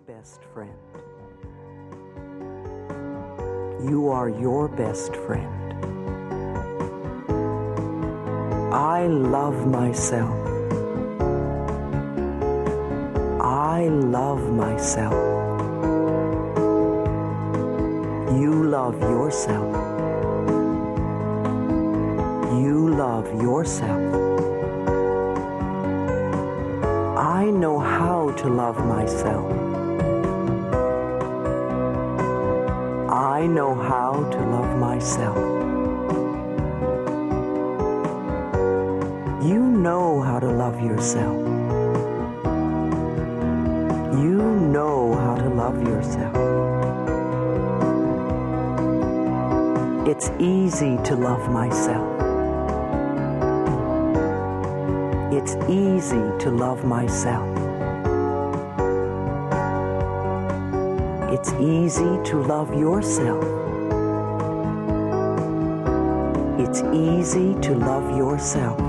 best friend. You are your best friend. I love myself. I love myself. You love yourself. You love yourself. I know how to love myself. I know how to love myself. You know how to love yourself. You know how to love yourself. It's easy to love myself. It's easy to love myself. It's easy to love yourself. It's easy to love yourself.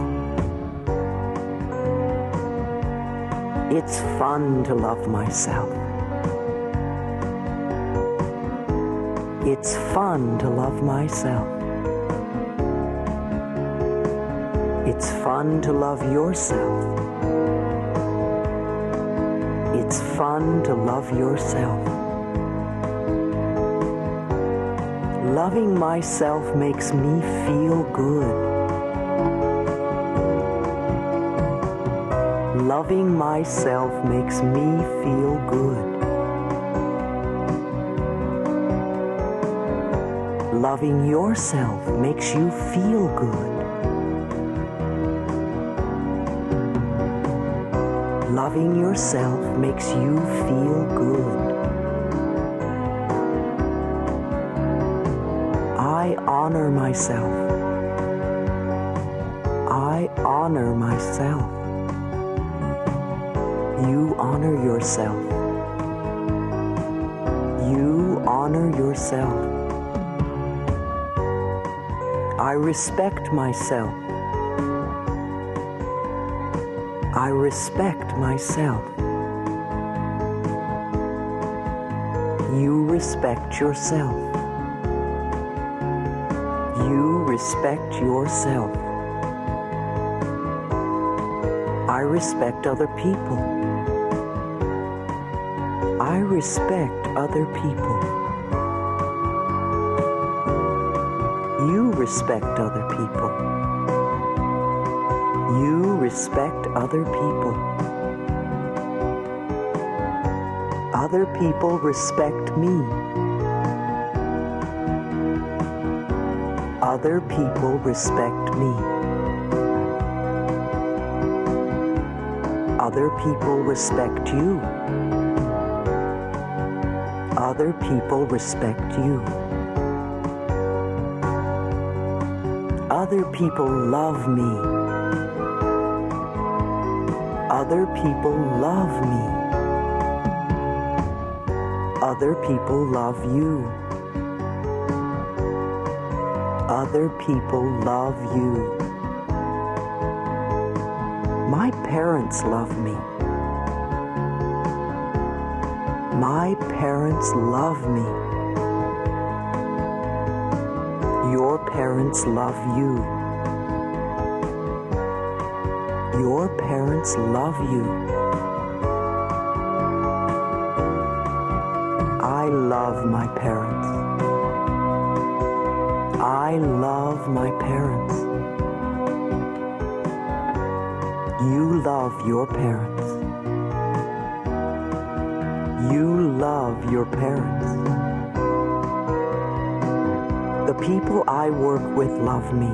It's fun to love myself. It's fun to love myself. It's fun to love yourself. It's fun to love yourself. Loving myself makes me feel good. Loving myself makes me feel good. Loving yourself makes you feel good. Loving yourself makes you feel good. I honor myself. I honor myself. You honor yourself. You honor yourself. I respect myself. I respect myself. You respect yourself. You respect yourself. I respect other people. I respect other people. You respect other people. You respect other people. Other people respect me. Other people respect me. Other people respect you. Other people respect you. Other people love me. Other people love me. Other people love you. Other people love you. My parents love me. My parents love me. Your parents love you. Your parents love you. I love my parents. I love my parents. You love your parents. You love your parents. The people I work with love me.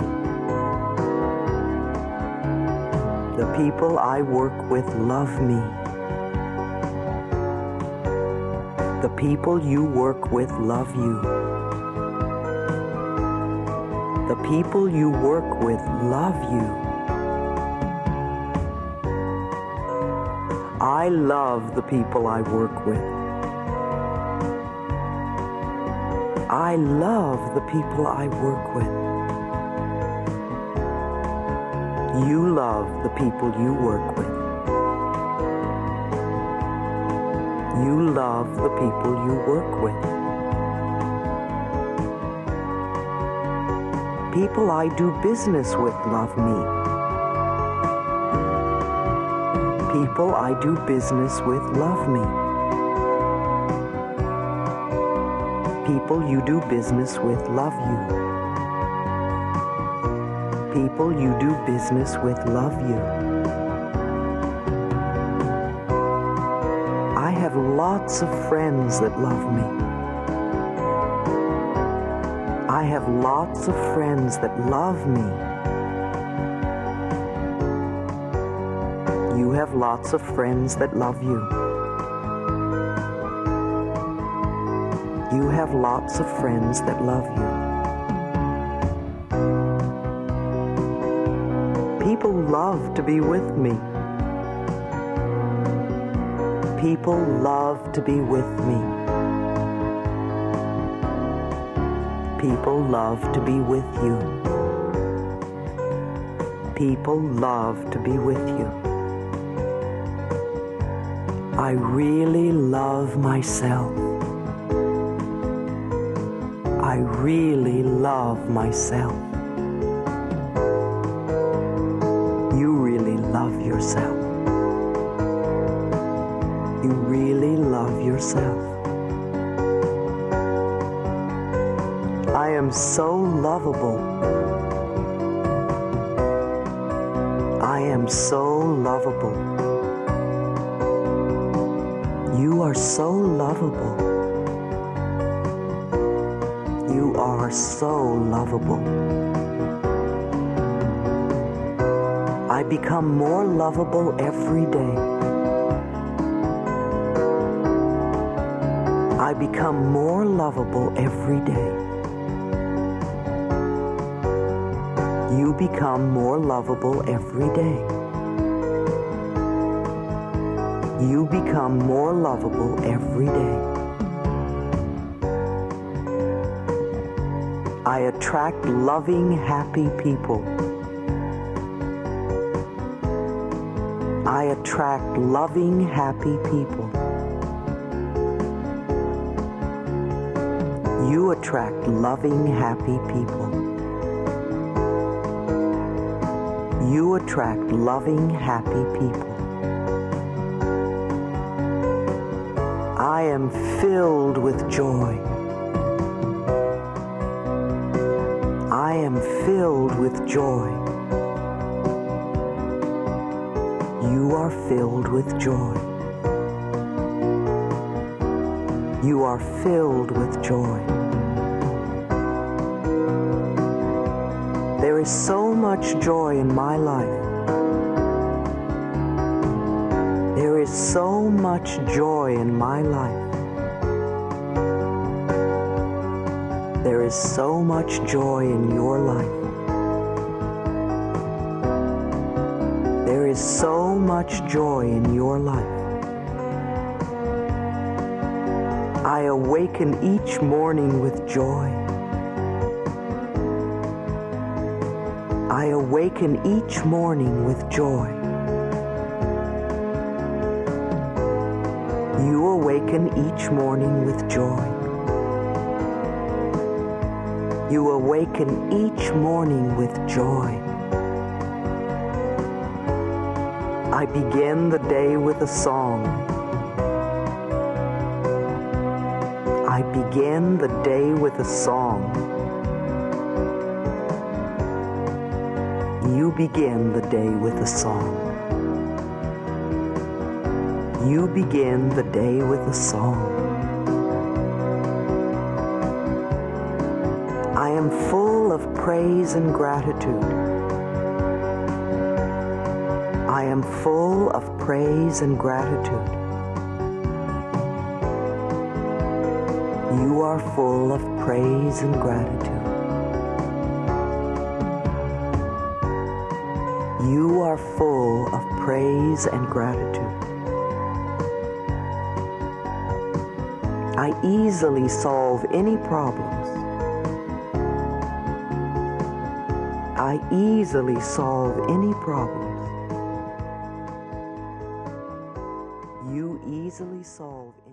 The people I work with love me. The people you work with love you. The people you work with love you. I love the people I work with. I love the people I work with. You love the people you work with. You love the people you work with. People I do business with love me. People I do business with love me. People you do business with love you. People you do business with love you. I have lots of friends that love me. I have lots of friends that love me. You have lots of friends that love you. You have lots of friends that love you. People love to be with me. People love to be with me. People love to be with you. People love to be with you. I really love myself. I really love myself. You really love yourself. You really love yourself. I am so lovable. I am so lovable. You are so lovable. You are so lovable. I become more lovable every day. I become more lovable every day. You become more lovable every day. You become more lovable every day. I attract loving, happy people. I attract loving, happy people. You attract loving, happy people. You attract loving, happy people. I am filled with joy. I am filled with joy. You are filled with joy. You are filled with joy. There is so much joy in my life. There is so much joy in my life. There is so much joy in your life. There is so much joy in your life. I awaken each morning with joy. I awaken each morning with joy. You awaken each morning with joy. You awaken each morning with joy. I begin the day with a song. I begin the day with a song. You begin the day with a song. You begin the day with a song. I am full of praise and gratitude. I am full of praise and gratitude. You are full of praise and gratitude. You are full of praise and gratitude. I easily solve any problems. I easily solve any problems. You easily solve